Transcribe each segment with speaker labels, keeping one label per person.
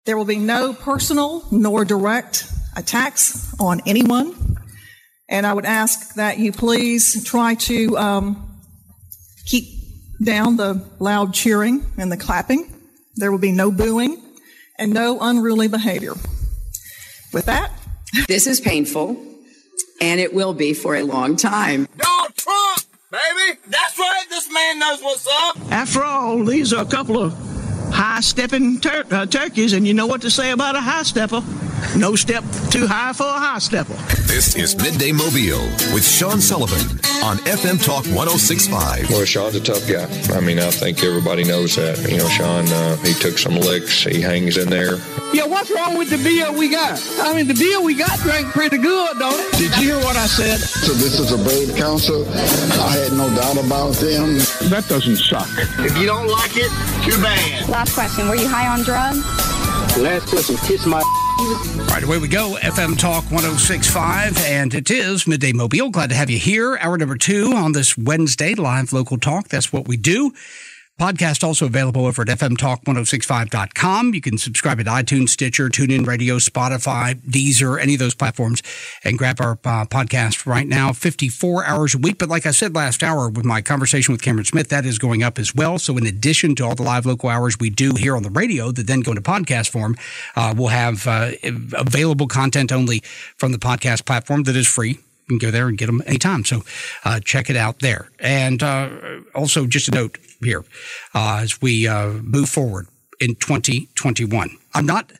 Speaker 1: There will be no personal nor direct attacks on anyone. And I would ask that you please try to keep down the loud cheering and the clapping. There will be no booing and no unruly behavior. With that,
Speaker 2: this is painful, and it will be for a long time.
Speaker 3: Donald Trump, baby! That's right, this man knows what's up!
Speaker 4: After all, these are a couple of high-stepping turkeys, and you know what to say about a high-stepper. No step too high for a high-stepper.
Speaker 5: This is Midday Mobile with Sean Sullivan on FM Talk 106.5.
Speaker 6: Well, Sean's a tough guy. I mean, I think everybody knows that. You know, Sean, he took some licks. He hangs in there.
Speaker 7: Yeah, what's wrong with the beer we got? I mean, the beer we got drank pretty good, don't it?
Speaker 4: Did you hear what I said?
Speaker 8: So this is a brave council. I had no doubt about them.
Speaker 9: That doesn't suck.
Speaker 3: If you don't like it, too bad.
Speaker 10: Last question, were you high on drugs?
Speaker 9: Last question, kiss my...
Speaker 11: All right, away we go. FM Talk 106.5, and it is Midday Mobile. Glad to have you here. Hour number 2 on this Wednesday, live local talk. That's what we do. Podcast also available over at fmtalk1065.com. You can subscribe at iTunes, Stitcher, TuneIn Radio, Spotify, Deezer, any of those platforms, and grab our podcast right now, 54 hours a week. But like I said last hour with my conversation with Cameron Smith, that is going up as well. So in addition to all the live local hours we do here on the radio that then go into podcast form, we'll have available content only from the podcast platform that is free. You can go there and get them anytime. So check it out there. And also just a note here as we move forward in 2021. I'm not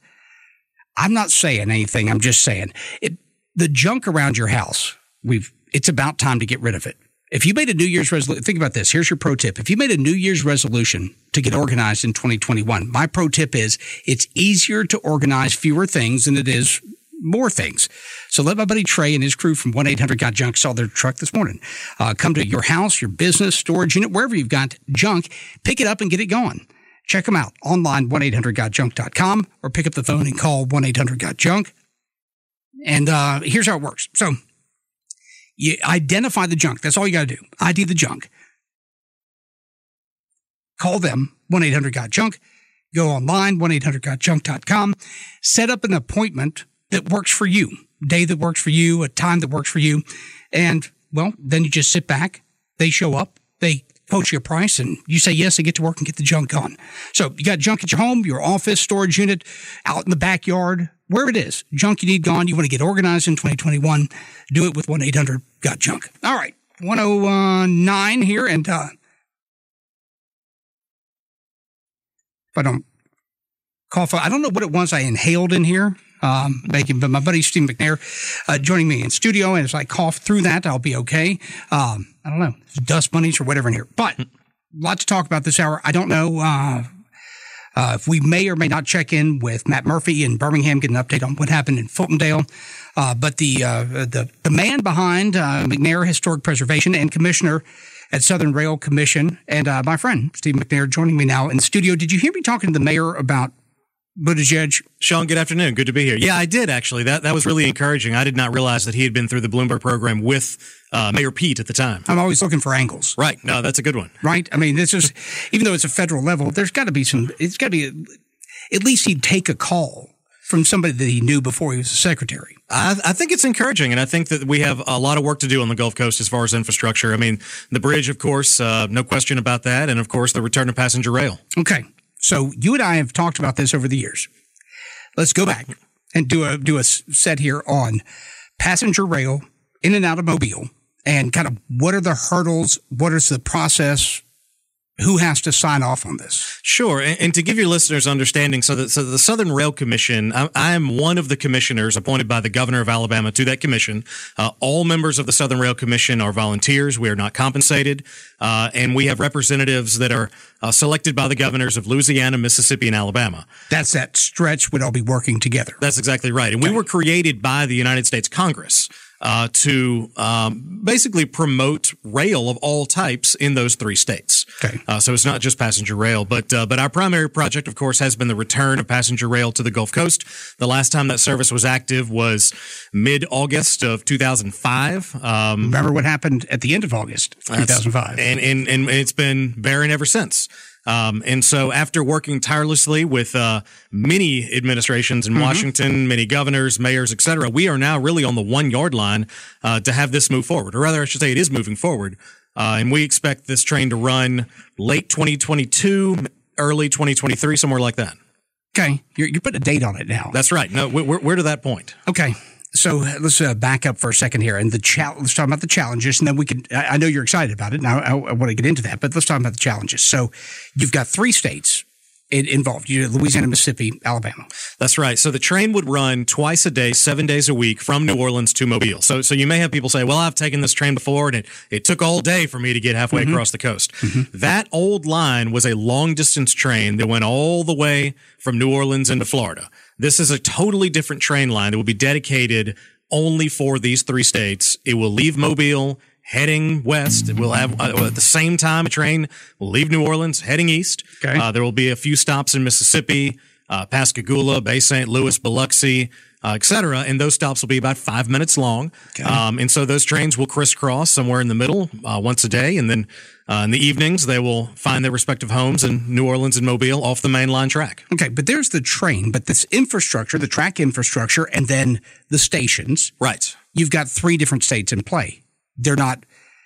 Speaker 11: saying anything. I'm just saying the junk around your house. It's about time to get rid of it. If you made a New Year's resolution, think about this. Here's your pro tip. If you made a New Year's resolution to get organized in 2021, my pro tip is it's easier to organize fewer things than it is more things. So let my buddy Trey and his crew from 1-800-GOT-JUNK sell their truck this morning. Come to your house, your business, storage unit, wherever you've got junk, pick it up and get it going. Check them out online, 1-800-GOT-JUNK.com, or pick up the phone and call 1-800-GOT-JUNK. And here's how it works. So you identify the junk. That's all you got to do. ID the junk. Call them, 1-800-GOT-JUNK. Go online, 1-800-GOT-JUNK.com. Set up an appointment that works for you, day that works for you, a time that works for you. And, well, then you just sit back. They show up. They quote you a price, and you say yes, they get to work and get the junk gone. So you got junk at your home, your office, storage unit, out in the backyard, wherever it is, junk you need gone. You want to get organized in 2021, do it with 1-800-GOT-JUNK. All right, 109 here, and if I don't cough, I don't know what it was I inhaled in here. But my buddy Steve McNair joining me in studio, and as I cough through that, I'll be okay. I don't know, dust bunnies or whatever in here. But a lot to talk about this hour. I don't know if we may or may not check in with Matt Murphy in Birmingham, get an update on what happened in Fultondale. But the man behind McNair Historic Preservation and Commissioner at Southern Rail Commission, and my friend Steve McNair joining me now in the studio. Did you hear me talking to the mayor about Buttigieg?
Speaker 12: Sean, good afternoon. Good to be here. Yeah, I did actually. That was really encouraging. I did not realize that he had been through the Bloomberg program with Mayor Pete at the time.
Speaker 11: I'm always looking for angles.
Speaker 12: Right. No, that's a good one.
Speaker 11: Right. I mean, this is, even though it's a federal level, it's got to be at least he'd take a call from somebody that he knew before he was a secretary.
Speaker 12: I think it's encouraging, and I think that we have a lot of work to do on the Gulf Coast as far as infrastructure. I mean, the bridge, of course, no question about that, and of course, the return of passenger rail.
Speaker 11: Okay. So you and I have talked about this over the years. Let's go back and do a set here on passenger rail in and out of Mobile, and kind of what are the hurdles, what is the process, who has to sign off on this?
Speaker 12: Sure. And to give your listeners understanding, so the Southern Rail Commission, I am one of the commissioners appointed by the governor of Alabama to that commission. All members of the Southern Rail Commission are volunteers. We are not compensated. And we have representatives that are selected by the governors of Louisiana, Mississippi, and Alabama.
Speaker 11: That's that stretch would all be working together.
Speaker 12: That's exactly right. And we were created by the United States Congress to basically promote rail of all types in those three states.
Speaker 11: Okay.
Speaker 12: So it's not just passenger rail, but our primary project, of course, has been the return of passenger rail to the Gulf Coast. The last time that service was active was mid-August of 2005.
Speaker 11: Remember what happened at the end of August 2005.
Speaker 12: And it's been barren ever since. And so after working tirelessly with many administrations in Washington, many governors, mayors, et cetera, we are now really on the 1 yard line to have this move forward. Or rather, I should say it is moving forward. And we expect this train to run late 2022, early 2023, somewhere like that.
Speaker 11: Okay. You're putting a date on it now.
Speaker 12: That's right. No, we're to that point.
Speaker 11: Okay. So let's back up for a second here, and let's talk about the challenges, and then we can. I know you're excited about it, and I want to get into that, but let's talk about the challenges. So you've got 3 states involved: Louisiana, Mississippi, Alabama.
Speaker 12: That's right. So the train would run twice a day, 7 days a week from New Orleans to Mobile. So you may have people say, "Well, I've taken this train before, and it took all day for me to get halfway across the coast." That old line was a long distance train that went all the way from New Orleans into Florida. This is a totally different train line that will be dedicated only for these 3 states. It will leave Mobile heading west. It will have, at the same time, a train will leave New Orleans heading east.
Speaker 11: Okay.
Speaker 12: There will be a few stops in Mississippi, Pascagoula, Bay St. Louis, Biloxi, et cetera. And those stops will be about 5 minutes long.
Speaker 11: Okay.
Speaker 12: And so those trains will crisscross somewhere in the middle once a day. And then in the evenings, they will find their respective homes in New Orleans and Mobile off the main line track.
Speaker 11: Okay, but there's the train, but this infrastructure, the track infrastructure, and then the stations.
Speaker 12: Right.
Speaker 11: You've got 3 different states in play. They're not,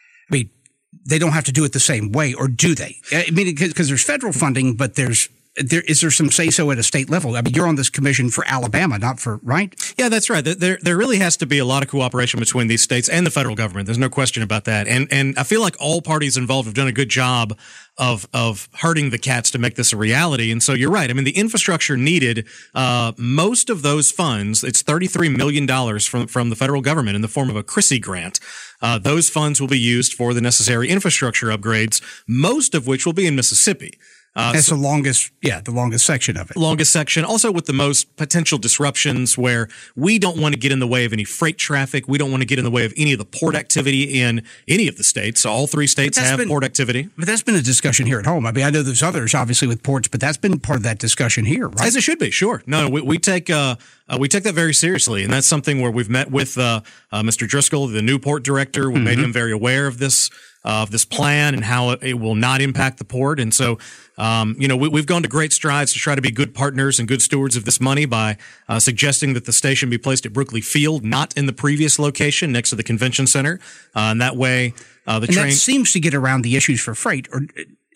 Speaker 11: they don't have to do it the same way, or do they? I mean, because there's federal funding, but is there some say-so at a state level? I mean, you're on this commission for Alabama, not for, right?
Speaker 12: Yeah, that's right. There really has to be a lot of cooperation between these states and the federal government. There's no question about that. And I feel like all parties involved have done a good job of herding the cats to make this a reality. And so you're right. I mean, the infrastructure needed, most of those funds, it's $33 million from the federal government in the form of a CRISI grant. Those funds will be used for the necessary infrastructure upgrades, most of which will be in Mississippi.
Speaker 11: That's the longest section of it.
Speaker 12: Longest section, also with the most potential disruptions, where we don't want to get in the way of any freight traffic. We don't want to get in the way of any of the port activity in any of the states. So all 3 states have port activity.
Speaker 11: But that's been a discussion here at home. I mean, I know there's others, obviously, with ports, but that's been part of that discussion here, right?
Speaker 12: As it should be, sure. No, we take that very seriously, and that's something where we've met with Mr. Driscoll, the new port director. We made him very aware of this plan and how it will not impact the port. And so, we've gone to great strides to try to be good partners and good stewards of this money by suggesting that the station be placed at Brookley Field, not in the previous location next to the convention center. And that way, the train
Speaker 11: seems to get around the issues for freight. Or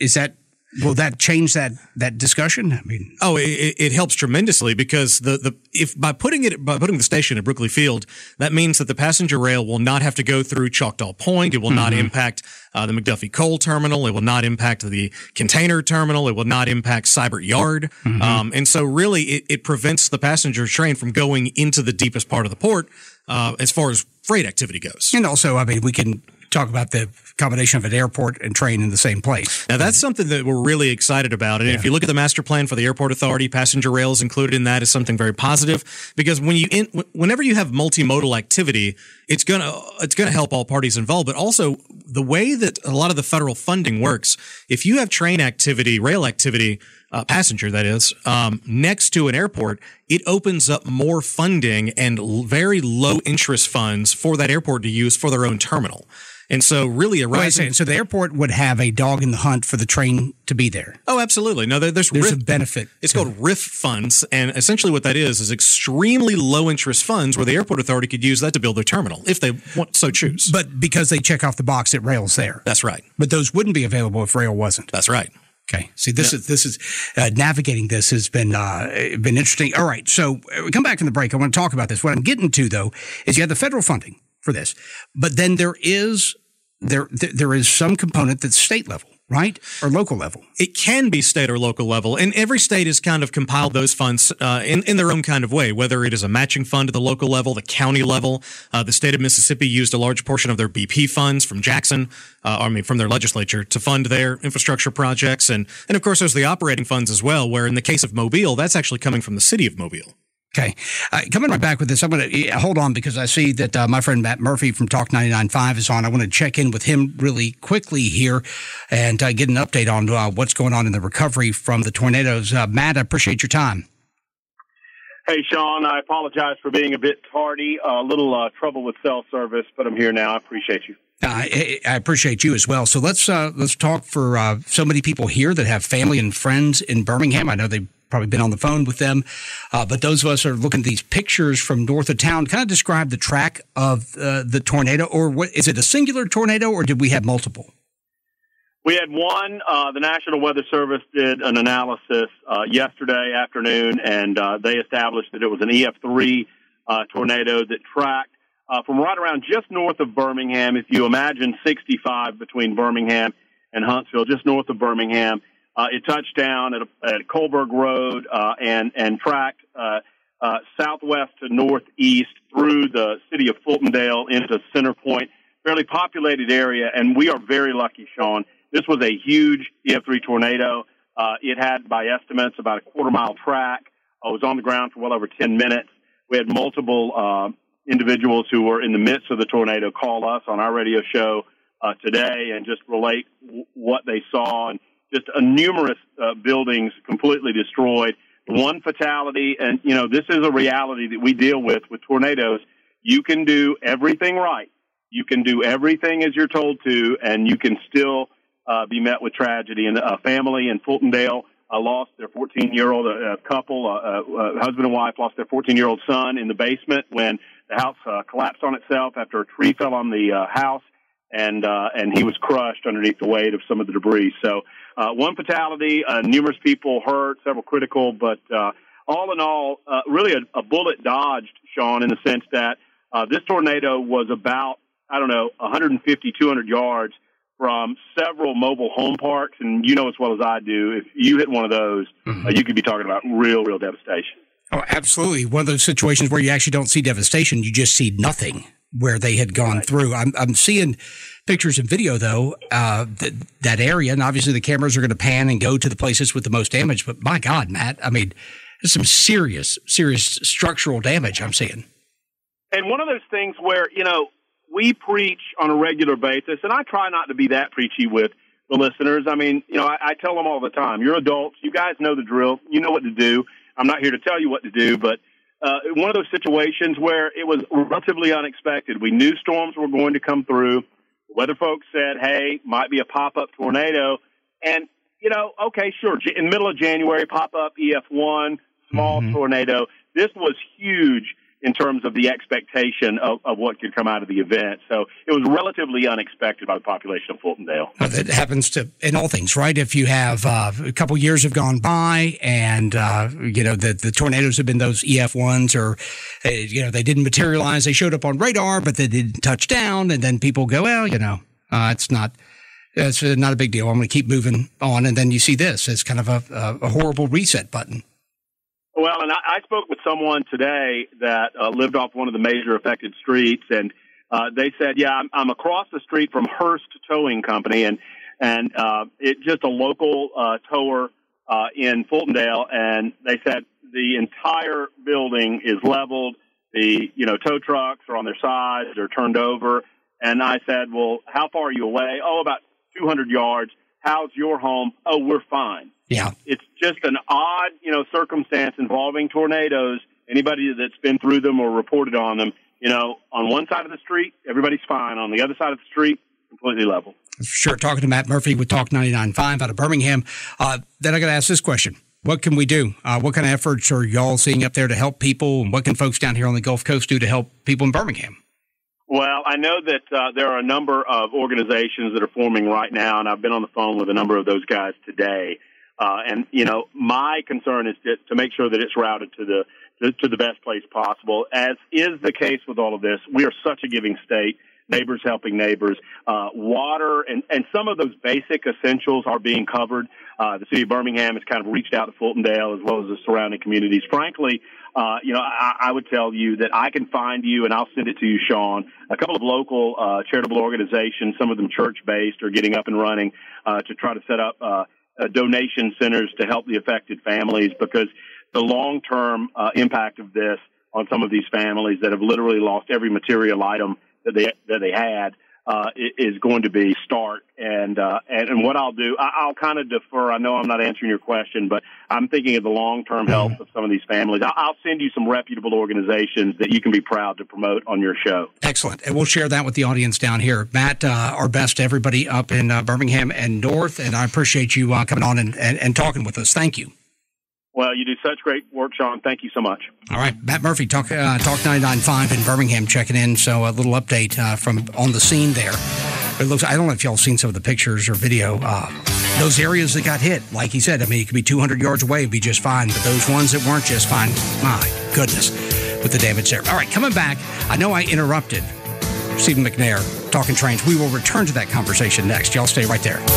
Speaker 11: will that change that discussion? I mean,
Speaker 12: it helps tremendously, because by putting the station at Brookley Field, that means that the passenger rail will not have to go through Choctaw Point. It will not impact the McDuffie Coal Terminal. It will not impact the container terminal. It will not impact Seibert Yard. And so really it prevents the passenger train from going into the deepest part of the port as far as freight activity goes.
Speaker 11: And also, I mean, we can talk about the combination of an airport and train in the same place.
Speaker 12: Now, that's something that we're really excited about. And if you look at the master plan for the airport authority, passenger rail is included in that, is something very positive, because whenever you have multimodal activity, it's going to help all parties involved. But also the way that a lot of the federal funding works, if you have train activity, rail activity, passenger, that is, next to an airport, it opens up more funding and very low interest funds for that airport to use for their own terminal. And so really
Speaker 11: so the airport would have a dog in the hunt for the train to be there.
Speaker 12: Oh, absolutely. No, there's
Speaker 11: a benefit.
Speaker 12: It's called RIF funds. And essentially what that is extremely low interest funds where the airport authority could use that to build their terminal if they so choose.
Speaker 11: But because they check off the box that rail's there.
Speaker 12: That's right.
Speaker 11: But those wouldn't be available if rail wasn't.
Speaker 12: That's right.
Speaker 11: Okay. See, this is navigating this has been interesting. All right. So we come back from the break. I want to talk about this. What I'm getting to, though, is you have the federal funding for this, but then there is some component that's state level, right? Or local level.
Speaker 12: It can be state or local level. And every state has kind of compiled those funds in their own kind of way, whether it is a matching fund at the local level, the county level. The state of Mississippi used a large portion of their BP funds from Jackson, from their legislature to fund their infrastructure projects. And of course, there's the operating funds as well, where in the case of Mobile, that's actually coming from the city of Mobile.
Speaker 11: Okay. Coming right back with this, I'm going to hold on because I see that my friend Matt Murphy from Talk 99.5 is on. I want to check in with him really quickly here and get an update on what's going on in the recovery from the tornadoes. Matt, I appreciate your time.
Speaker 13: Hey, Sean, I apologize for being a bit tardy. A little trouble with cell service, but I'm here now. I appreciate you.
Speaker 11: I appreciate you as well. So let's talk for so many people here that have family and friends in Birmingham. I know they've probably been on the phone with them, but those of us are looking at these pictures from north of town. Kind of describe the track of the tornado, or what is it, a singular tornado, or did we have multiple?
Speaker 13: We had one. The National Weather Service did an analysis yesterday afternoon, and they established that it was an EF3 tornado that tracked from right around just north of Birmingham. If you imagine 65 between Birmingham and Huntsville, just north of Birmingham, it touched down at Colberg Road and tracked southwest to northeast through the city of Fultondale into Center Point, fairly populated area, and we are very lucky, Sean. This was a huge EF3 tornado. It had, by estimates, about a quarter-mile track. It was on the ground for well over 10 minutes. We had multiple individuals who were in the midst of the tornado call us on our radio show today and just relate what they saw, and just numerous buildings completely destroyed. One fatality, and, you know, this is a reality that we deal with tornadoes. You can do everything right. You can do everything as you're told to, and you can still be met with tragedy. And a family in Fultondale lost their 14-year-old couple, husband and wife lost their 14-year-old son in the basement when the house collapsed on itself after a tree fell on the house, and he was crushed underneath the weight of some of the debris. So one fatality, numerous people hurt, several critical, but all in all, really a bullet dodged, Sean, in the sense that this tornado was about, 150, 200 yards from several mobile home parks. And you know as well as I do, if you hit one of those, you could be talking about real devastation.
Speaker 11: Oh, absolutely. One of those situations where you actually don't see devastation, you just see nothing where they had gone through. I'm seeing pictures and video, though, that area, and obviously the cameras are going to pan and go to the places with the most damage. But my God, Matt, I mean, there's some serious structural damage I'm seeing.
Speaker 13: And one of those things where, we preach on a regular basis, and I try not to be that preachy with the listeners. I mean, I tell them all the time, you're adults. You guys know the drill. You know what to do. I'm not here to tell you what to do, but one of those situations where it was relatively unexpected. We knew storms were going to come through. The weather folks said, hey, might be a pop-up tornado. And, okay, sure. In the middle of January, pop-up EF1, small tornado. This was huge in terms of the expectation of what could come out of the event. So it was relatively unexpected by the population of Fultondale.
Speaker 11: That happens in all things, right? If you have a couple years have gone by and, the tornadoes have been those EF1s or, they didn't materialize. They showed up on radar, but they didn't touch down. And then people go, well, it's not a big deal. I'm going to keep moving on. And then you see this as kind of a horrible reset button.
Speaker 13: Well, and I spoke with someone today that lived off one of the major affected streets, and they said, yeah, I'm across the street from Hearst Towing Company, and it's just a local tower in Fultondale, and they said the entire building is leveled. The, tow trucks are on their sides, they're turned over. And I said, well, how far are you away? Oh, about 200 yards. How's your home? Oh, we're fine.
Speaker 11: Yeah.
Speaker 13: It's just an odd, circumstance involving tornadoes. Anybody that's been through them or reported on them, on one side of the street, everybody's fine. On the other side of the street, completely level.
Speaker 11: Sure. Talking to Matt Murphy with Talk 99.5 out of Birmingham. Then I got to ask this question. What can we do? What kind of efforts are y'all seeing up there to help people? And what can folks down here on the Gulf Coast do to help people in Birmingham?
Speaker 13: Well, I know that there are a number of organizations that are forming right now, and I've been on the phone with a number of those guys today. And my concern is to make sure that it's routed to the best place possible. As is the case with all of this, we are such a giving state, neighbors helping neighbors. Water and some of those basic essentials are being covered. The city of Birmingham has kind of reached out to Fultondale as well as the surrounding communities. Frankly, I would tell you that I can find you, and I'll send it to you, Sean, a couple of local charitable organizations, some of them church-based, are getting up and running to try to set up donation centers to help the affected families, because the long-term impact of this on some of these families that have literally lost every material item that they had is going to be stark. And what I'll do, I'll kind of defer. I know I'm not answering your question, but I'm thinking of the long-term health of some of these families. I'll send you some reputable organizations that you can be proud to promote on your show.
Speaker 11: Excellent. And we'll share that with the audience down here. Matt, our best to everybody up in Birmingham and North, and I appreciate you coming on and talking with us. Thank you.
Speaker 13: Well, you do such great work, Sean. Thank you so much.
Speaker 11: All right. Matt Murphy, Talk 99.5 in Birmingham, checking in. So a little update from on the scene there. It looks, I don't know if y'all seen some of the pictures or video. Those areas that got hit, like he said, I mean, it could be 200 yards away and be just fine. But those ones that weren't just fine, my goodness, with the damage there. All right, coming back, I know I interrupted Stephen McNair talking trains. We will return to that conversation next. Y'all stay right there.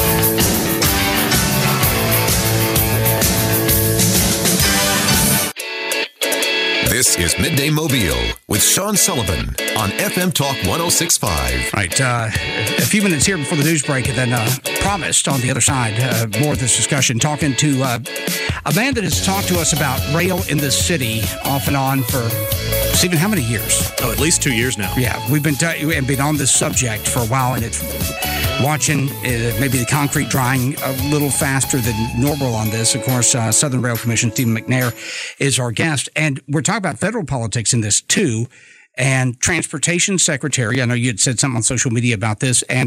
Speaker 5: This is Midday Mobile with Sean Sullivan on FM Talk 106.5.
Speaker 11: Right. A few minutes here before the news break, and then promised on the other side more of this discussion, talking to a man that has talked to us about rail in this city off and on for, Stephen, how many years?
Speaker 12: Oh, at least 2 years now.
Speaker 11: Yeah, we've been on this subject for a while, and it's watching maybe the concrete drying a little faster than normal on this. Of course, Southern Rail Commission Stephen McNair is our guest, and we're talking about federal politics in this too. And Transportation Secretary, I know you had said something on social media about this, and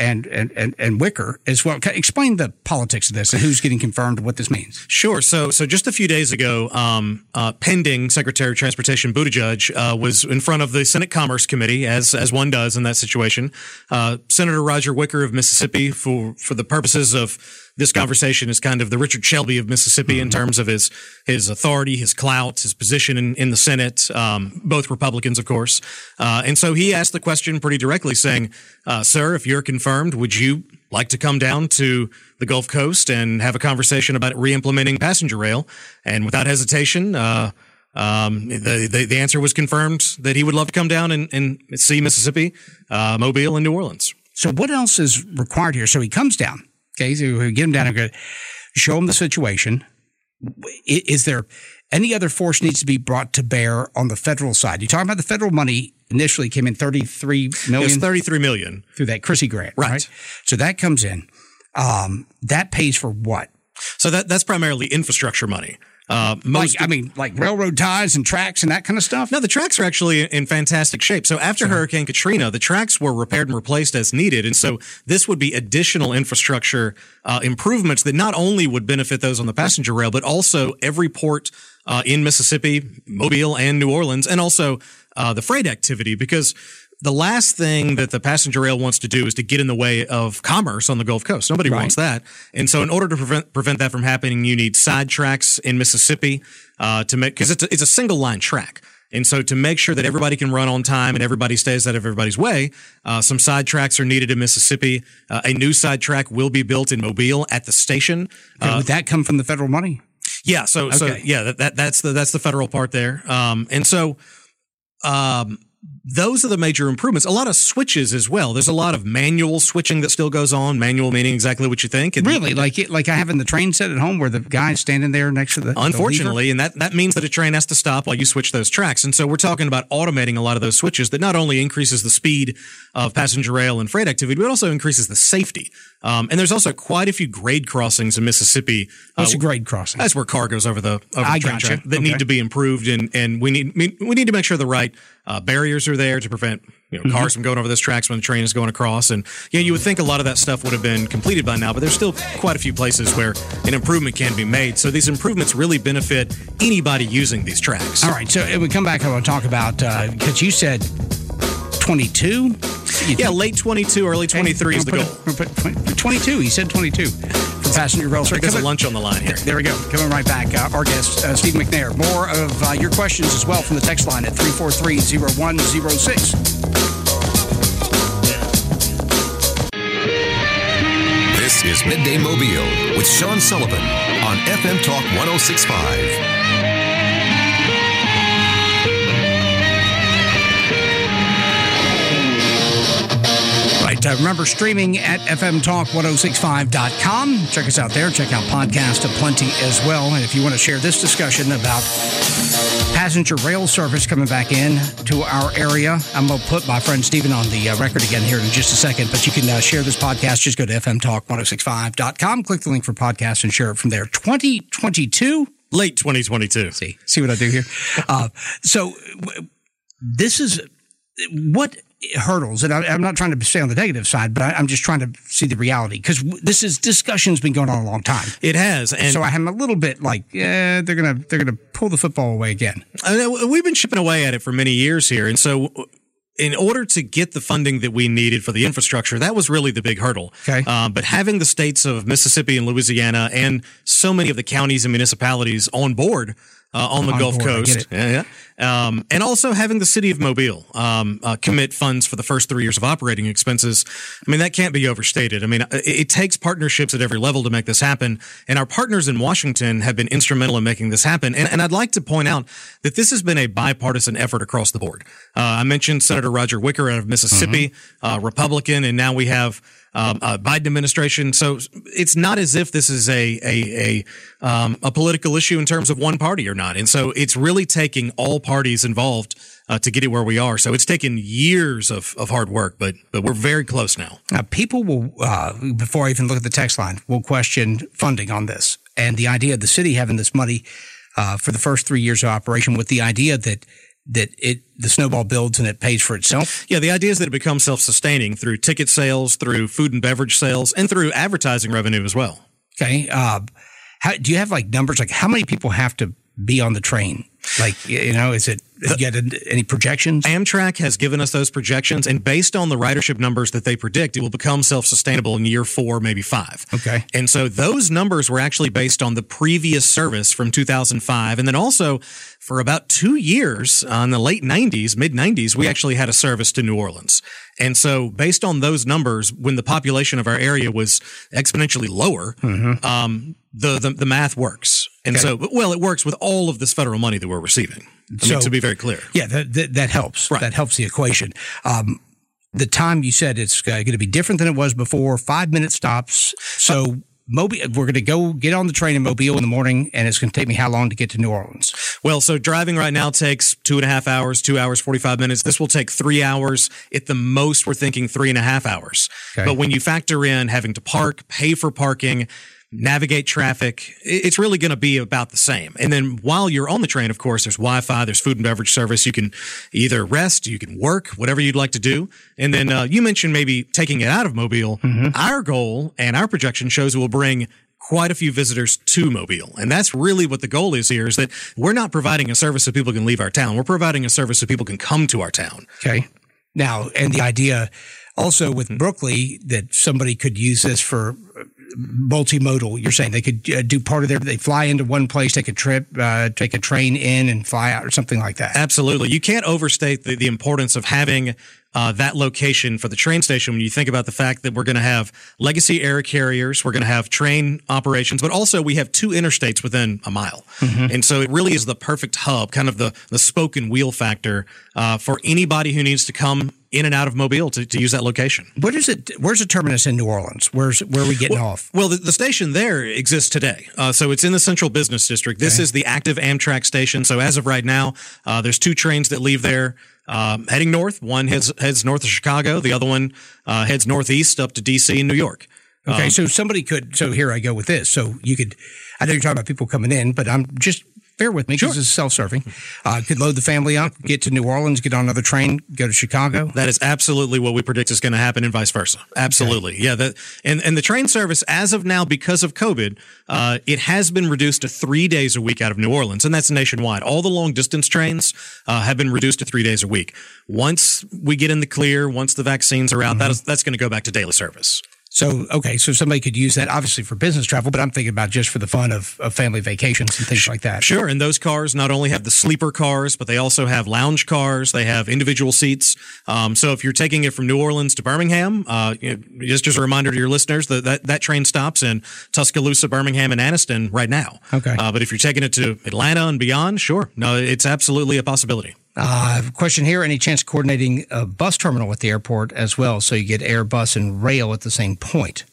Speaker 11: Wicker as well. Explain the politics of this and who's getting confirmed, what this means.
Speaker 12: Sure. So just a few days ago, pending Secretary of Transportation Buttigieg was in front of the Senate Commerce Committee, as one does in that situation. Senator Roger Wicker of Mississippi, for the purposes of this conversation, is kind of the Richard Shelby of Mississippi in terms of his authority, his clout, his position in the Senate, both Republicans, of course. And so he asked the question pretty directly, saying, sir, if you're confirmed, would you like to come down to the Gulf Coast and have a conversation about re-implementing passenger rail? And without hesitation, the answer was confirmed that he would love to come down and see Mississippi, Mobile, and New Orleans.
Speaker 11: So what else is required here? So he comes down. Okay, so we get him down and show him the situation. Is there any other force needs to be brought to bear on the federal side? You're talking about the federal money initially came in $33 million.
Speaker 12: It's $33 million
Speaker 11: through that Chrissy grant, right? So that comes in. That pays for what?
Speaker 12: So that's primarily infrastructure money.
Speaker 11: Like railroad ties and tracks and that kind of stuff?
Speaker 12: No, the tracks are actually in fantastic shape. So after Hurricane Katrina, the tracks were repaired and replaced as needed. And so this would be additional infrastructure improvements that not only would benefit those on the passenger rail, but also every port in Mississippi, Mobile, and New Orleans, and also the freight activity, because the last thing that the passenger rail wants to do is to get in the way of commerce on the Gulf Coast. Nobody wants that. And so in order to prevent that from happening, you need side tracks in Mississippi to make, because it's a single line track. And so to make sure that everybody can run on time and everybody stays out of everybody's way, some side tracks are needed in Mississippi. A new side track will be built in Mobile at the station.
Speaker 11: Would that come from the federal money?
Speaker 12: Yeah. So that's the federal part there. And so, those are the major improvements. A lot of switches as well. There's a lot of manual switching that still goes on. Manual meaning exactly what you think. And
Speaker 11: really? Like I have in the train set at home where the guy's standing there next to the
Speaker 12: Unfortunately,
Speaker 11: the
Speaker 12: and that means that a train has to stop while you switch those tracks. And so we're talking about automating a lot of those switches that not only increases the speed of passenger rail and freight activity, but also increases the safety. And there's also quite a few grade crossings in Mississippi.
Speaker 11: What's a grade crossing?
Speaker 12: That's where car goes over the train track that need to be improved. And we need to make sure the right barriers are there to prevent cars from going over those tracks when the train is going across. And you would think a lot of that stuff would have been completed by now, but there's still quite a few places where an improvement can be made. So these improvements really benefit anybody using these tracks.
Speaker 11: All right. So if we come back, I want to talk about, because you said 22?
Speaker 12: Yeah, late 22, early 23 is the goal.
Speaker 11: 22. He said 22 for passenger rail.
Speaker 12: There's a lunch on the line here.
Speaker 11: There we go. Coming right back. Our guest, Steve McNair. More of your questions as well from the text line at 343-0106.
Speaker 5: This is Midday Mobile with Sean Sullivan on FM Talk 106.5.
Speaker 11: Remember, streaming at fmtalk1065.com. Check us out there. Check out podcast aplenty as well. And if you want to share this discussion about passenger rail service coming back in to our area. I'm going to put my friend Stephen on the record again here in just a second, but you can share this podcast. Just go to fmtalk1065.com, click the link for podcasts, and share it from there. 2022?
Speaker 12: Late 2022.
Speaker 11: See what I do here? So this is what hurdles, and I'm not trying to stay on the negative side, but I'm just trying to see the reality, because discussion's been going on a long time.
Speaker 12: It has, and
Speaker 11: so I'm a little bit like, they're gonna pull the football away again.
Speaker 12: We've been chipping away at it for many years here, and so in order to get the funding that we needed for the infrastructure, that was really the big hurdle.
Speaker 11: Okay.
Speaker 12: But having the states of Mississippi and Louisiana and so many of the counties and municipalities on board on the Gulf Coast. And also having the city of Mobile commit funds for the first 3 years of operating expenses. I mean, that can't be overstated. I mean, it takes partnerships at every level to make this happen. And our partners in Washington have been instrumental in making this happen. And I'd like to point out that this has been a bipartisan effort across the board. I mentioned Senator Roger Wicker out of Mississippi, Republican, and now we have Biden administration. So it's not as if this is a political issue in terms of one party or not. And so it's really taking all parties involved to get it where we are. So it's taken years of hard work, but we're very close now.
Speaker 11: People will, before I even look at the text line, will question funding on this and the idea of the city having this money for the first 3 years of operation, with the idea that the snowball builds and it pays for itself.
Speaker 12: Yeah, the idea is that it becomes self-sustaining through ticket sales, through food and beverage sales, and through advertising revenue as well.
Speaker 11: Okay. Do you have like numbers, like how many people have to be on the train? Like, is it, you got any projections?
Speaker 12: Amtrak has given us those projections, and based on the ridership numbers that they predict, it will become self-sustainable in year 4, maybe 5.
Speaker 11: Okay.
Speaker 12: And so those numbers were actually based on the previous service from 2005. And then also for about 2 years in the late 90s, mid 90s, we actually had a service to New Orleans. And so based on those numbers, when the population of our area was exponentially lower, the math works. And so, well, it works with all of this federal money that we're receiving. I mean, to be very clear.
Speaker 11: Yeah, that helps. Right. That helps the equation. The time you said it's going to be different than it was before, 5-minute stops. So Mobile, we're going to go get on the train in Mobile in the morning, and it's going to take me how long to get to New Orleans?
Speaker 12: Well, so driving right now takes 2.5 hours, 2 hours, 45 minutes. This will take 3 hours. At the most, we're thinking 3.5 hours. Okay. But when you factor in having to park, pay for parking, navigate traffic, it's really going to be about the same. And then while you're on the train, of course, there's Wi-Fi, there's food and beverage service. You can either rest, you can work, whatever you'd like to do. And then you mentioned maybe taking it out of Mobile. Our goal and our projection shows it will bring quite a few visitors to Mobile. And that's really what the goal is here, is that we're not providing a service so people can leave our town. We're providing a service so people can come to our town.
Speaker 11: Okay. Now, and the idea also with Brookley that somebody could use this for multimodal. You're saying they could do part of they fly into one place, take a trip, take a train in and fly out or something like that.
Speaker 12: Absolutely. You can't overstate the importance of having that location for the train station when you think about the fact that we're going to have legacy air carriers, we're going to have train operations, but also we have 2 interstates within a mile. And so it really is the perfect hub, kind of the spoke and wheel factor for anybody who needs to come in and out of Mobile to use that location.
Speaker 11: Where's the terminus in New Orleans? Where are we getting off?
Speaker 12: Well, the station there exists today. So it's in the Central Business District. This is the active Amtrak station. So as of right now, there's 2 trains that leave there heading north. One heads north of Chicago. The other one heads northeast up to D.C. and New York.
Speaker 11: Okay, so somebody could – so here I go with this. So you could – I know you're talking about people coming in, but I'm just – bear with me because it's self-serving. Could load the family up, get to New Orleans, get on another train, go to Chicago.
Speaker 12: That is absolutely what we predict is going to happen, and vice versa. Absolutely. Okay. Yeah. And the train service, as of now, because of COVID, it has been reduced to 3 days a week out of New Orleans, and that's nationwide. All the long-distance trains have been reduced to 3 days a week. Once we get in the clear, once the vaccines are out, that's going to go back to daily service.
Speaker 11: So, okay, so somebody could use that obviously for business travel, but I'm thinking about just for the fun of family vacations and things like that.
Speaker 12: Sure. And those cars not only have the sleeper cars, but they also have lounge cars. They have individual seats. So if you're taking it from New Orleans to Birmingham, just as a reminder to your listeners, that train stops in Tuscaloosa, Birmingham, and Anniston right now.
Speaker 11: Okay.
Speaker 12: But if you're taking it to Atlanta and beyond, sure. No, it's absolutely a possibility.
Speaker 11: Question here. Any chance of coordinating a bus terminal at the airport as well so you get air, bus, and rail at the same point?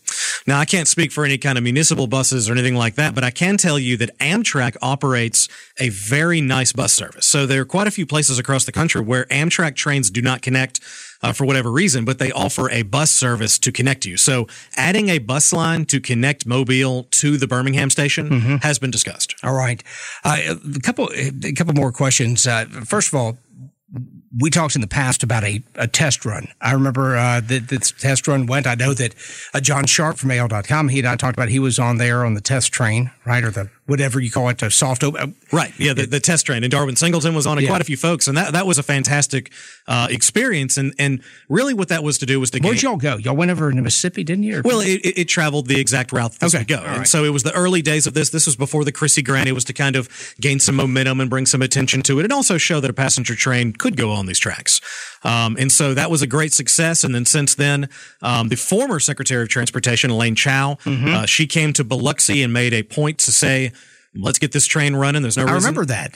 Speaker 12: Now, I can't speak for any kind of municipal buses or anything like that, but I can tell you that Amtrak operates a very nice bus service. So there are quite a few places across the country where Amtrak trains do not connect for whatever reason, but they offer a bus service to connect you. So adding a bus line to connect Mobile to the Birmingham station has been discussed.
Speaker 11: All right. A couple more questions. First of all, we talked in the past about a test run. I remember that this test run went. I know that John Sharp from AL.com, he and I talked about he was on there on the test train, right? Or the whatever you call it, the soft open.
Speaker 12: Right. Yeah, the test train. And Darwin Singleton was on it, quite a few folks. And that was a fantastic experience. And really what that was to do was to
Speaker 11: Where'd y'all go? Y'all went over into Mississippi, didn't you?
Speaker 12: Well, it traveled the exact route that this would go.
Speaker 11: Right.
Speaker 12: And so it was the early days of this. This was before the Chrissy Grant. It was to kind of gain some momentum and bring some attention to it and also show that a passenger train could go on these tracks. And so that was a great success. And then since then, the former Secretary of Transportation, Elaine Chao, she came to Biloxi and made a point to say, let's get this train running. There's no reason.
Speaker 11: I remember that.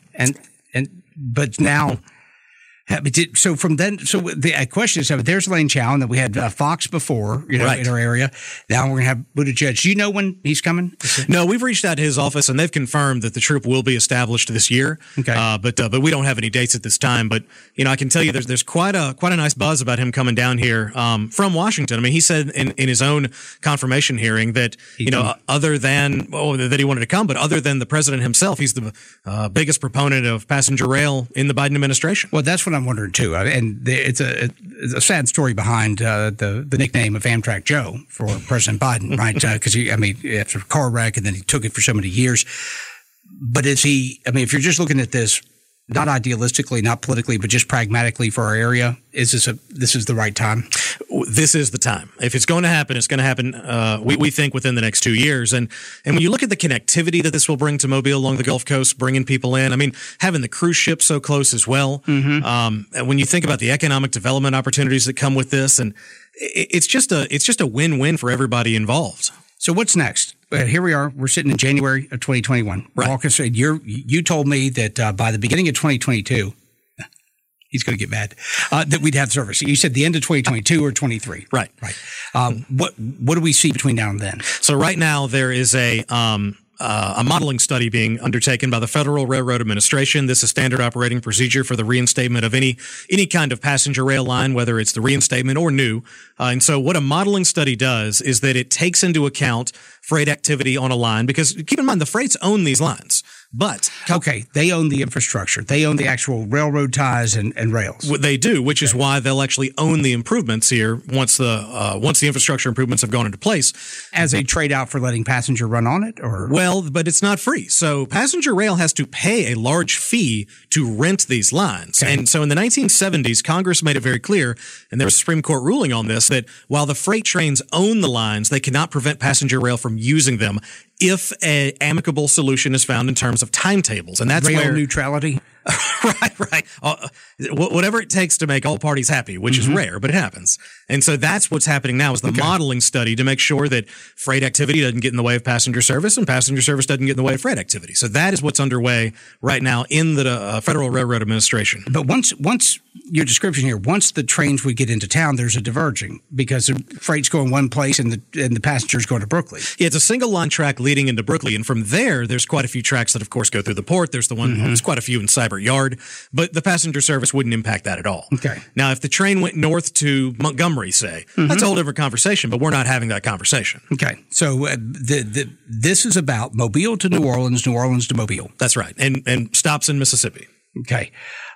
Speaker 11: But now, so from then, so the question is, there's Elaine Chao, and then we had Fox before, in our area. Now we're going to have Buttigieg. Do you know when he's coming?
Speaker 12: No, we've reached out to his office, and they've confirmed that the troop will be established this year.
Speaker 11: Okay.
Speaker 12: But we don't have any dates at this time. But I can tell you, there's quite a nice buzz about him coming down here from Washington. I mean, he said in his own confirmation hearing that other than that he wanted to come, but other than the president himself, he's the biggest proponent of passenger rail in the Biden administration.
Speaker 11: Well, that's what I'm wondering too, and it's a sad story behind the nickname of Amtrak Joe for President Biden, right? Because after a car wreck, and then he took it for so many years. But is he? I mean, if you're just looking at this, not idealistically, not politically, but just pragmatically for our area, this is the right time?
Speaker 12: This is the time. If it's going to happen, it's going to happen, we think, within the next 2 years. And when you look at the connectivity that this will bring to Mobile along the Gulf Coast, bringing people in, I mean, having the cruise ship so close as well. And when you think about the economic development opportunities that come with this, and it's just a win-win for everybody involved.
Speaker 11: So what's next? Here we are. We're sitting in January of 2021.
Speaker 12: Right.
Speaker 11: Walk us, you told me that by the beginning of 2022, he's going to get mad, that we'd have service. You said the end of 2022 or 23.
Speaker 12: Right.
Speaker 11: What do we see between now and then?
Speaker 12: So right now there is a modeling study being undertaken by the Federal Railroad Administration. This is standard operating procedure for the reinstatement of any kind of passenger rail line, whether it's the reinstatement or new. And so what a modeling study does is that it takes into account freight activity on a line, because keep in mind, the freights own these lines. But
Speaker 11: they own the infrastructure. They own the actual railroad ties and rails.
Speaker 12: They do, which is why they'll actually own the improvements here once the infrastructure improvements have gone into place.
Speaker 11: As a trade out for letting passenger run on it, or
Speaker 12: but it's not free. So passenger rail has to pay a large fee to rent these lines. Okay. And so in the 1970s, Congress made it very clear, and there was a Supreme Court ruling on this, that while the freight trains own the lines, they cannot prevent passenger rail from using them if an amicable solution is found in terms of timetables. And that's
Speaker 11: rail neutrality.
Speaker 12: Right. Whatever it takes to make all parties happy, which is rare, but it happens. And so that's what's happening now, is the modeling study to make sure that freight activity doesn't get in the way of passenger service and passenger service doesn't get in the way of freight activity. So that is what's underway right now in the Federal Railroad Administration.
Speaker 11: But once your description here, once the trains would get into town, there's a diverging, because the freight's going one place and the passengers go to Brooklyn.
Speaker 12: Yeah, it's a single line track leading into Brooklyn. And from there's quite a few tracks that, of course, go through the port. There's the one, there's quite a few in Cyber Yard, but the passenger service wouldn't impact that at all.
Speaker 11: Okay.
Speaker 12: Now, if the train went north to Montgomery, say, that's a whole different conversation, but we're not having that conversation.
Speaker 11: Okay. So this is about Mobile to New Orleans, New Orleans to Mobile.
Speaker 12: That's right. And stops in Mississippi.
Speaker 11: Okay.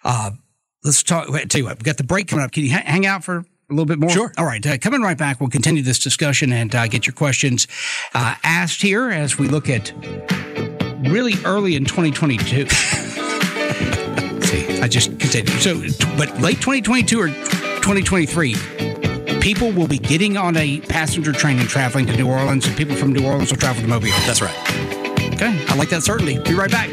Speaker 11: Let's talk. Tell you what, we've got the break coming up. Can you hang out for a little bit more?
Speaker 12: Sure.
Speaker 11: All right. Coming right back, we'll continue this discussion and get your questions asked here as we look at really early in 2022. See, I just continue. So, but late 2022 or 2023, people will be getting on a passenger train and traveling to New Orleans, and people from New Orleans will travel to Mobile.
Speaker 12: That's right.
Speaker 11: Okay. I like that certainty. Be right back.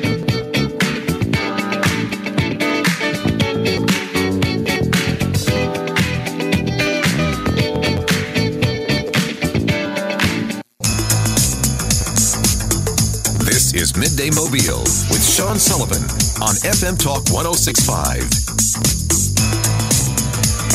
Speaker 5: This is Midday Mobile with Sean Sullivan on FM Talk 106.5.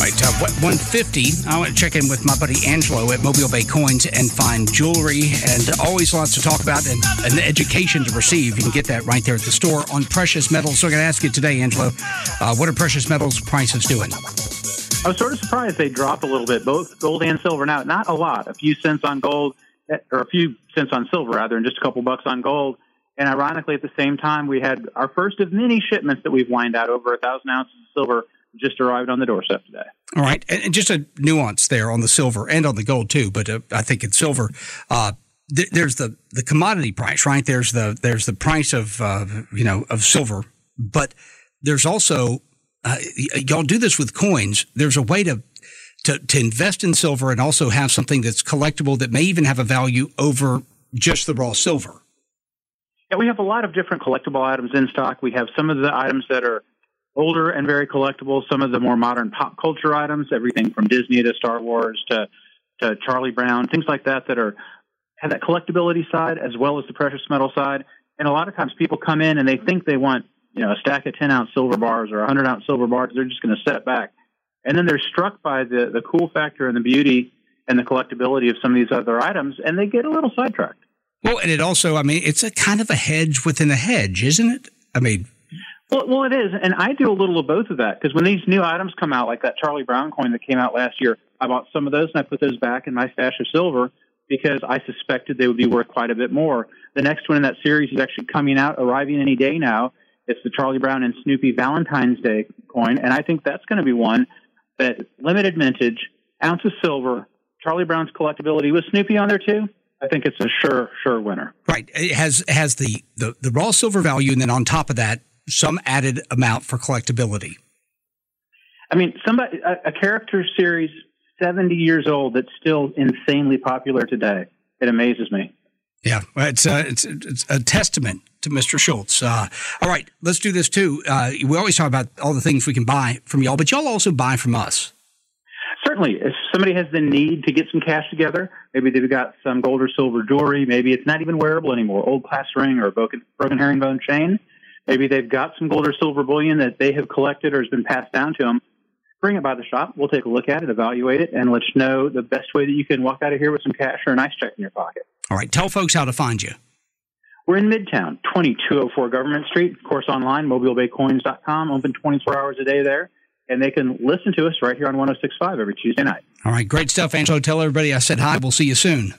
Speaker 11: Right, 150. I want to check in with my buddy Angelo at Mobile Bay Coins and Fine Jewelry, and always lots to talk about and an education to receive. You can get that right there at the store on precious metals. So I'm going to ask you today, Angelo, what are precious metals prices doing?
Speaker 14: I was sort of surprised they dropped a little bit, both gold and silver. Now, not a lot, a few cents on gold, or a few cents on silver, rather, and just a couple bucks on gold. And ironically, at the same time, we had our first of many shipments that we've lined out, over 1,000 ounces of silver just arrived on the doorstep today. All
Speaker 11: right. And just a nuance there on the silver and on the gold too, but I think in silver, there's the commodity price, right? There's the price of, of silver, but there's also, y'all do this with coins. There's a way to invest in silver and also have something that's collectible that may even have a value over just the raw silver.
Speaker 14: Yeah, we have a lot of different collectible items in stock. We have some of the items that are older and very collectible, some of the more modern pop culture items, everything from Disney to Star Wars to Charlie Brown, things like that have that collectability side as well as the precious metal side. And a lot of times people come in and they think they want, a stack of 10-ounce silver bars or 100-ounce silver bars. They're just going to set back. And then they're struck by the cool factor and the beauty and the collectability of some of these other items, and they get a little sidetracked.
Speaker 11: Well, and it also, it's a kind of a hedge within a hedge, isn't it?
Speaker 14: Well, it is, and I do a little of both of that, because when these new items come out, like that Charlie Brown coin that came out last year, I bought some of those and I put those back in my stash of silver because I suspected they would be worth quite a bit more. The next one in that series is actually coming out, arriving any day now. It's the Charlie Brown and Snoopy Valentine's Day coin, and I think that's going to be one that limited mintage, ounce of silver, Charlie Brown's collectability with Snoopy on there too. I think it's a sure winner.
Speaker 11: Right. It has the raw silver value, and then on top of that, some added amount for collectability.
Speaker 14: A character series 70 years old that's still insanely popular today. It amazes me.
Speaker 11: Yeah, it's a testament to Mr. Schultz. All right, let's do this too. We always talk about all the things we can buy from y'all, but y'all also buy from us.
Speaker 14: Certainly. If somebody has the need to get some cash together, maybe they've got some gold or silver jewelry, maybe it's not even wearable anymore, old class ring or a broken herringbone chain. Maybe they've got some gold or silver bullion that they have collected or has been passed down to them. Bring it by the shop. We'll take a look at it, evaluate it, and let you know the best way that you can walk out of here with some cash or a nice check in your pocket.
Speaker 11: All right. Tell folks how to find you.
Speaker 14: We're in Midtown, 2204 Government Street. Of course, online, mobilebaycoins.com. Open 24 hours a day there. And they can listen to us right here on 106.5 every Tuesday night.
Speaker 11: All right. Great stuff, Angelo. Tell everybody I said hi. We'll see you soon.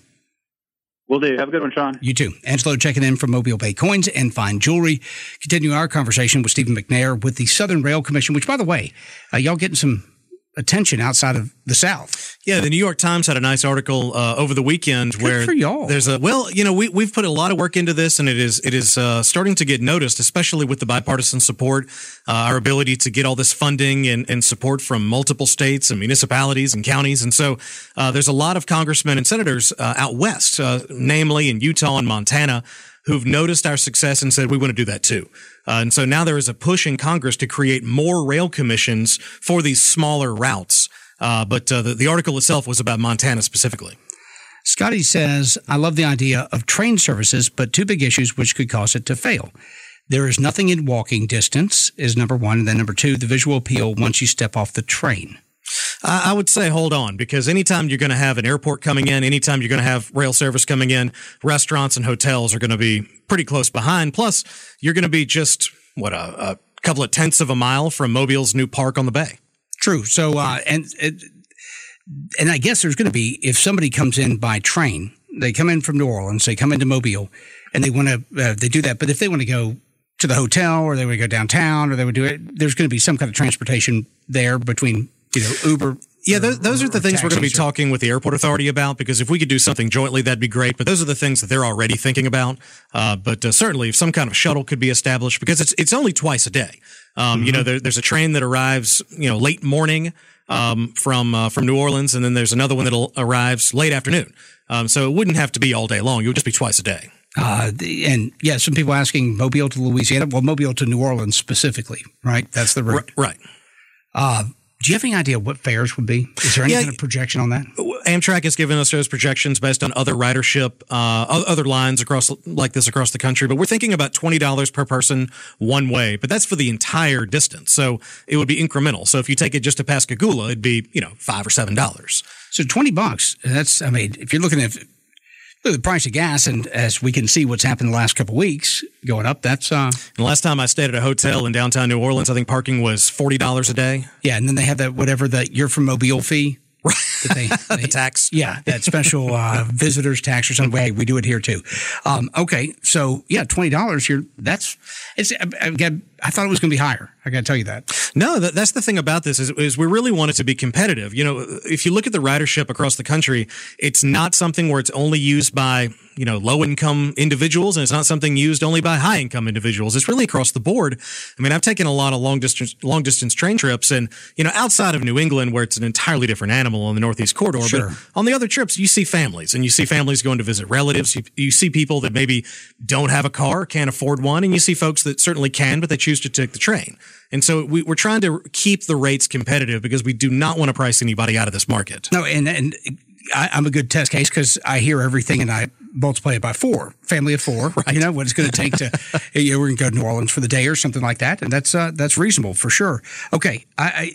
Speaker 14: Will do. Have a good one, Sean.
Speaker 11: You too. Angelo checking in from Mobile Bay Coins and Fine Jewelry. Continuing our conversation with Stephen McNair with the Southern Rail Commission, which, by the way, y'all getting some attention outside of the South.
Speaker 12: Yeah, the New York Times had a nice article over the weekend where
Speaker 11: for y'all.
Speaker 12: There's we've put a lot of work into this, and it is starting to get noticed, especially with the bipartisan support, our ability to get all this funding and support from multiple states and municipalities and counties. And so there's a lot of congressmen and senators out west, namely in Utah and Montana, who've noticed our success and said, we want to do that too. And so now there is a push in Congress to create more rail commissions for these smaller routes. But the article itself was about Montana specifically.
Speaker 11: Scotty says, I love the idea of train services, but two big issues which could cause it to fail. There is nothing in walking distance is number one. And then number two, the visual appeal once you step off the train.
Speaker 12: I would say hold on, because anytime you're going to have an airport coming in, anytime you're going to have rail service coming in, restaurants and hotels are going to be pretty close behind. Plus, you're going to be just, a couple of tenths of a mile from Mobile's new park on the bay.
Speaker 11: True. So, and I guess there's going to be, if somebody comes in by train, they come in from New Orleans, they come into Mobile, and they want to, they do that. But if they want to go to the hotel or they would go downtown or they would do it, there's going to be some kind of transportation there between Uber.
Speaker 12: Yeah, those are the things we're going to be talking with the airport authority about, because if we could do something jointly, that'd be great. But those are the things that they're already thinking about. But certainly if some kind of shuttle could be established, because it's only twice a day. There's a train that arrives, late morning from New Orleans, and then there's another one that arrives late afternoon. So it wouldn't have to be all day long. It would just be twice a day.
Speaker 11: Some people asking Mobile to Louisiana. Well, Mobile to New Orleans specifically, right? That's the route.
Speaker 12: Right.
Speaker 11: Do you have any idea what fares would be? Is there any kind of projection on that?
Speaker 12: Amtrak has given us those projections based on other ridership, other lines across the country. But we're thinking about $20 per person one way. But that's for the entire distance. So it would be incremental. So if you take it just to Pascagoula, it'd be, $5 or $7.
Speaker 11: So $20. That's, if you're looking at the price of gas, and as we can see what's happened the last couple of weeks going up, that's
Speaker 12: And the last time I stayed at a hotel in downtown New Orleans, I think parking was $40 a day.
Speaker 11: Yeah, and then they have that you're from Mobile fee.
Speaker 12: Right. The tax.
Speaker 11: Yeah, that special visitors tax or something. Hey, we do it here too. Okay, so yeah, $20. I thought it was going to be higher. I got to tell you that.
Speaker 12: No, that's the thing about this is we really want it to be competitive. If you look at the ridership across the country, it's not something where it's only used by low-income individuals, and it's not something used only by high-income individuals. It's really across the board. I've taken a lot of long-distance train trips, and, outside of New England, where it's an entirely different animal on the Northeast Corridor,
Speaker 11: sure.
Speaker 12: But on the other trips, you see families, and you see families going to visit relatives. You see people that maybe don't have a car, can't afford one, and you see folks that certainly can, but they choose to take the train. And so we're trying to keep the rates competitive because we do not want to price anybody out of this market.
Speaker 11: No, and I'm a good test case because I hear everything and I multiply it by 4, family of 4. Right. What it's going to take to, we're going to go to New Orleans for the day or something like that. And that's reasonable for sure. Okay.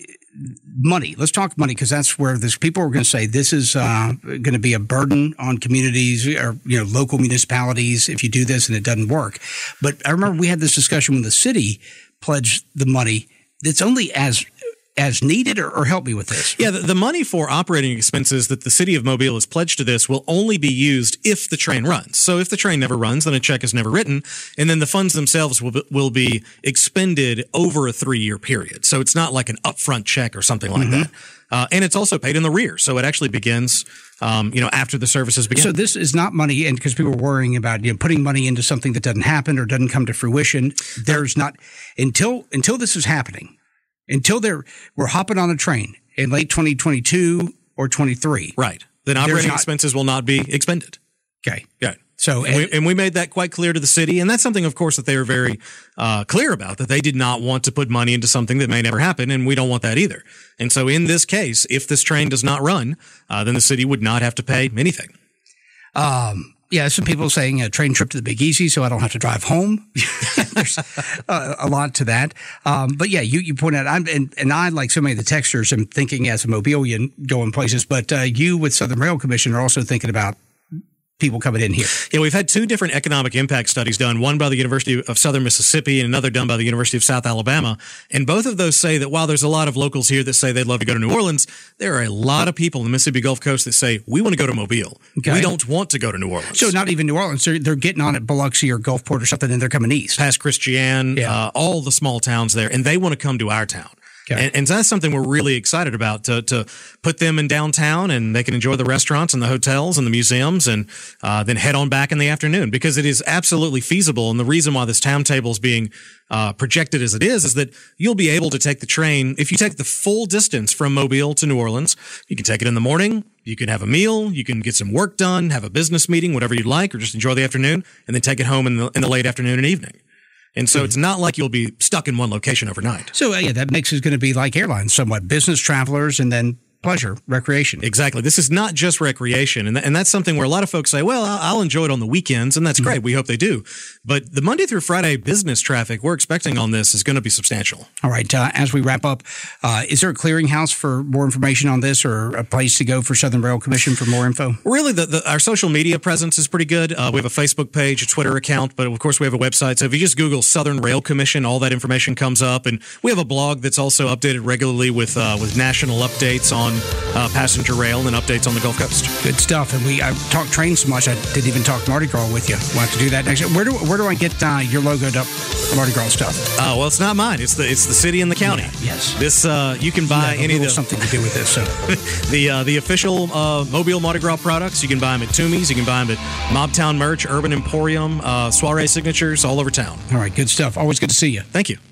Speaker 11: Money. Let's talk money because that's where people are going to say this is going to be a burden on communities or, local municipalities if you do this and it doesn't work. But I remember we had this discussion when the city pledged the money. It's only as needed, or help me with this?
Speaker 12: Yeah, the money for operating expenses that the city of Mobile has pledged to this will only be used if the train runs. So if the train never runs, then a check is never written, and then the funds themselves will be expended over a 3-year period. So it's not like an upfront check or something like that. And it's also paid in the rear. So it actually begins, after the services begin.
Speaker 11: So this is not money, and because people are worrying about, putting money into something that doesn't happen or doesn't come to fruition, there's not, until this is happening, until we're hopping on a train in late 2022 or 23.
Speaker 12: Right. Then operating expenses will not be expended.
Speaker 11: Okay.
Speaker 12: Yeah. So, and we made that quite clear to the city. And that's something, of course, that they were very clear about, that they did not want to put money into something that may never happen. And we don't want that either. And so in this case, if this train does not run, then the city would not have to pay anything.
Speaker 11: Yeah, some people saying a train trip to the Big Easy so I don't have to drive home. There's a lot to that. But yeah, you point out, and I, like so many of the texters, am thinking as a Mobilian going places, but you with Southern Rail Commission are also thinking about people coming in here.
Speaker 12: Yeah, we've had 2 different economic impact studies done, one by the University of Southern Mississippi and another done by the University of South Alabama. And both of those say that while there's a lot of locals here that say they'd love to go to New Orleans, there are a lot of people in the Mississippi Gulf Coast that say, we want to go to Mobile. Okay. We don't want to go to New Orleans.
Speaker 11: So not even New Orleans. They're getting on at Biloxi or Gulfport or something, and they're coming east.
Speaker 12: Past Christian, all the small towns there, and they want to come to our town. Okay. And that's something we're really excited about, to put them in downtown and they can enjoy the restaurants and the hotels and the museums and then head on back in the afternoon, because it is absolutely feasible. And the reason why this timetable is being projected as it is that you'll be able to take the train. If you take the full distance from Mobile to New Orleans, you can take it in the morning. You can have a meal. You can get some work done, have a business meeting, whatever you'd like, or just enjoy the afternoon and then take it home in the late afternoon and evening. And so it's not like you'll be stuck in one location overnight.
Speaker 11: So, that mix is going to be like airlines, somewhat business travelers and then pleasure, recreation.
Speaker 12: Exactly. This is not just recreation. And that's something where a lot of folks say, well, I'll enjoy it on the weekends. And that's great. We hope they do. But the Monday through Friday business traffic we're expecting on this is going to be substantial.
Speaker 11: All right. As we wrap up, is there a clearinghouse for more information on this, or a place to go for Southern Rail Commission for more info?
Speaker 12: Really, our social media presence is pretty good. We have a Facebook page, a Twitter account, but of course we have a website. So if you just Google Southern Rail Commission, all that information comes up. And we have a blog that's also updated regularly with national updates on passenger rail and updates on the Gulf Coast.
Speaker 11: Good stuff. And I talked trains so much, I didn't even talk Mardi Gras with you. We'll have to do that next. Where do I get your logoed up Mardi Gras stuff?
Speaker 12: Well, it's not mine. It's the city and the county.
Speaker 11: Yeah, yes.
Speaker 12: This you can buy any of the
Speaker 11: something to do with this. So
Speaker 12: the official Mobile Mardi Gras products. You can buy them at Toomey's. You can buy them at Mobtown Merch, Urban Emporium, Soiree Signatures, all over town.
Speaker 11: All right. Good stuff. Always good to see you.
Speaker 12: Thank you.